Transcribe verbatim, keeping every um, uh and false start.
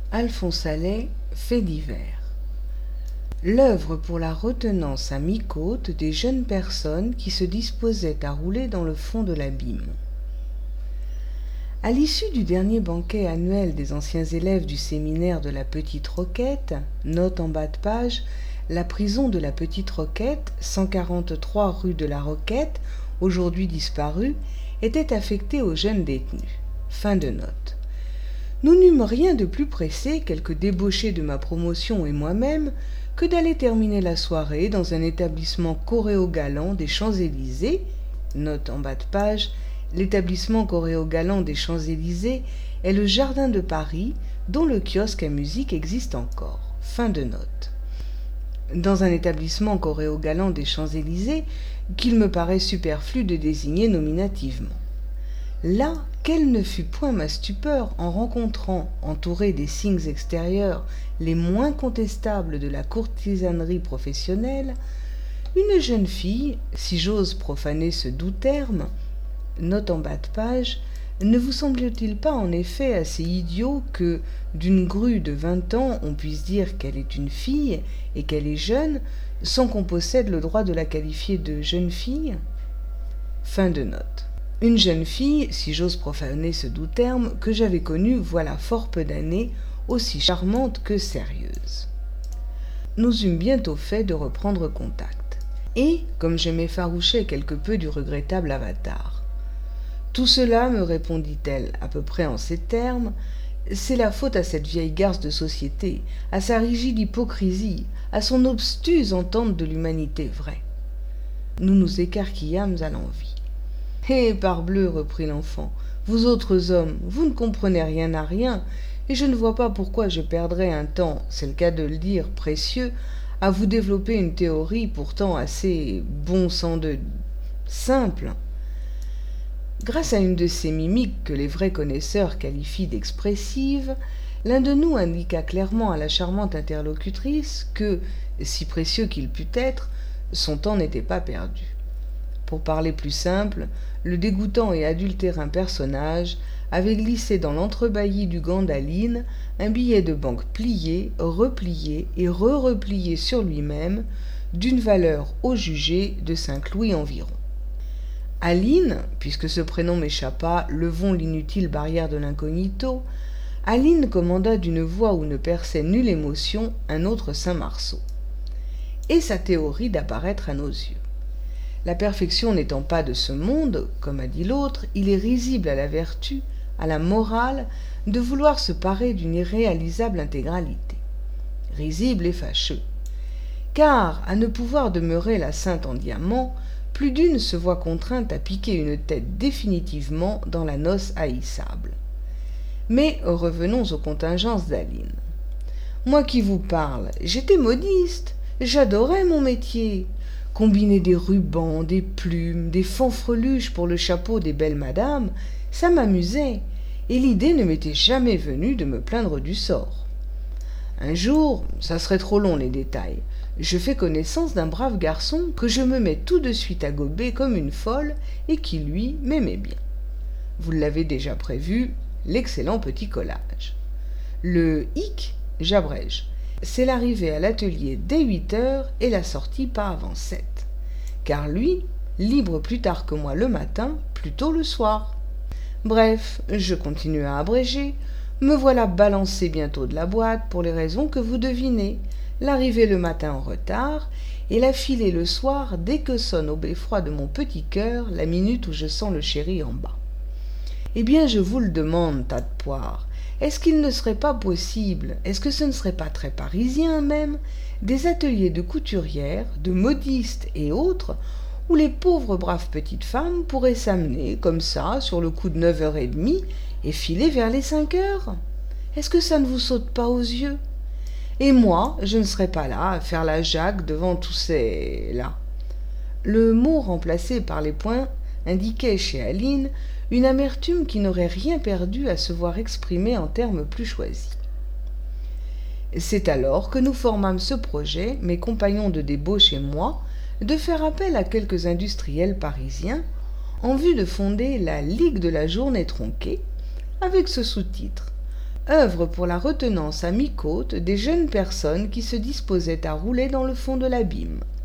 Alphonse Allais, Faits divers. L'œuvre pour la retenance à mi-côte des jeunes personnes qui se disposaient à rouler dans le fond de l'abîme. À l'issue du dernier banquet annuel des anciens élèves du séminaire de la Petite Roquette, note en bas de page, la prison de la Petite Roquette, cent quarante-trois rue de la Roquette, aujourd'hui disparue, était affectée aux jeunes détenus. Fin de note. Nous n'eûmes rien de plus pressé, quelques débauchés de ma promotion et moi-même, que d'aller terminer la soirée dans un établissement choréo-galant des Champs-Élysées, note en bas de page, l'établissement choréo-galant des Champs-Élysées est le Jardin de Paris, dont le kiosque à musique existe encore. Fin de note. Dans un établissement choréo-galant des Champs-Élysées, qu'il me paraît superflu de désigner nominativement. Là, quelle ne fut point ma stupeur en rencontrant, entouré des signes extérieurs les moins contestables de la courtisanerie professionnelle, une jeune fille, si j'ose profaner ce doux terme, note en bas de page, ne vous semble-t-il pas en effet assez idiot que, d'une grue de vingt ans, on puisse dire qu'elle est une fille et qu'elle est jeune, sans qu'on possède le droit de la qualifier de jeune fille ? Fin de note. Une jeune fille, si j'ose profaner ce doux terme, que j'avais connue voilà fort peu d'années, aussi charmante que sérieuse. Nous eûmes bientôt fait de reprendre contact. Et, comme je m'effarouchais quelque peu du regrettable avatar. Tout cela, me répondit-elle, à peu près en ces termes, c'est la faute à cette vieille garce de société, à sa rigide hypocrisie, à son obstuse entente de l'humanité vraie. Nous nous écarquillâmes à l'envi. Eh, parbleu, reprit l'enfant, vous autres hommes, vous ne comprenez rien à rien, et je ne vois pas pourquoi je perdrais un temps, c'est le cas de le dire, précieux, à vous développer une théorie pourtant assez bon sang de simple. Grâce à une de ces mimiques que les vrais connaisseurs qualifient d'expressives, l'un de nous indiqua clairement à la charmante interlocutrice que, si précieux qu'il pût être, son temps n'était pas perdu. Pour parler plus simple, le dégoûtant et adultérin personnage avait glissé dans l'entrebâillis du gant d'Aline un billet de banque plié, replié et re-replié sur lui-même, d'une valeur au jugé de cinq louis environ. Aline, puisque ce prénom m'échappa, levons l'inutile barrière de l'incognito, Aline commanda d'une voix où ne perçait nulle émotion un autre Saint-Marceau. Et sa théorie d'apparaître à nos yeux. La perfection n'étant pas de ce monde, comme a dit l'autre, il est risible à la vertu, à la morale, de vouloir se parer d'une irréalisable intégralité. Risible et fâcheux. Car, à ne pouvoir demeurer la sainte en diamant, plus d'une se voit contrainte à piquer une tête définitivement dans la noce haïssable. Mais revenons aux contingences d'Aline. Moi qui vous parle, j'étais modiste, j'adorais mon métier. Combiner des rubans, des plumes, des fanfreluches pour le chapeau des belles madames, ça m'amusait, et l'idée ne m'était jamais venue de me plaindre du sort. Un jour, ça serait trop long les détails, je fais connaissance d'un brave garçon que je me mets tout de suite à gober comme une folle et qui, lui, m'aimait bien. Vous l'avez déjà prévu, l'excellent petit collage. Le hic, j'abrège. C'est l'arrivée à l'atelier dès huit heures et la sortie pas avant sept. Car lui, libre plus tard que moi le matin, plus tôt le soir. Bref, je continue à abréger, me voilà balancé bientôt de la boîte pour les raisons que vous devinez, l'arrivée le matin en retard et la filer le soir dès que sonne au beffroi de mon petit cœur la minute où je sens le chéri en bas. Eh bien, je vous le demande, tas de poires, est-ce qu'il ne serait pas possible, est-ce que ce ne serait pas très parisien même, des ateliers de couturières, de modistes et autres, où les pauvres braves petites femmes pourraient s'amener, comme ça, sur le coup de neuf heures trente, et filer vers les cinq heures ? Est-ce que ça ne vous saute pas aux yeux ? Et moi, je ne serais pas là à faire la Jacques devant tous ces... là. Le mot remplacé par les points indiquait chez Aline une amertume qui n'aurait rien perdu à se voir exprimée en termes plus choisis. C'est alors que nous formâmes ce projet, mes compagnons de débauche et moi, de faire appel à quelques industriels parisiens en vue de fonder la Ligue de la journée tronquée, avec ce sous-titre œuvre pour la retenance à mi-côte des jeunes personnes qui se disposaient à rouler dans le fond de l'abîme.